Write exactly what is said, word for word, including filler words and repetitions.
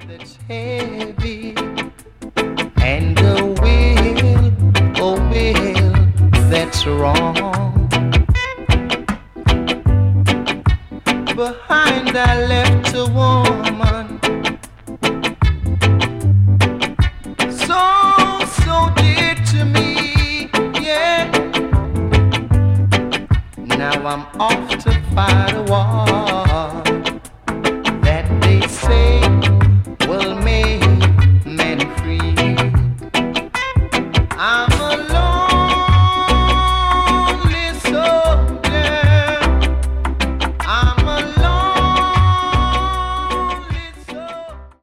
that's heavy, and a will, a will that's wrong. Behind I left a woman, so, so dear to me, yeah. Now I'm off to fight a war.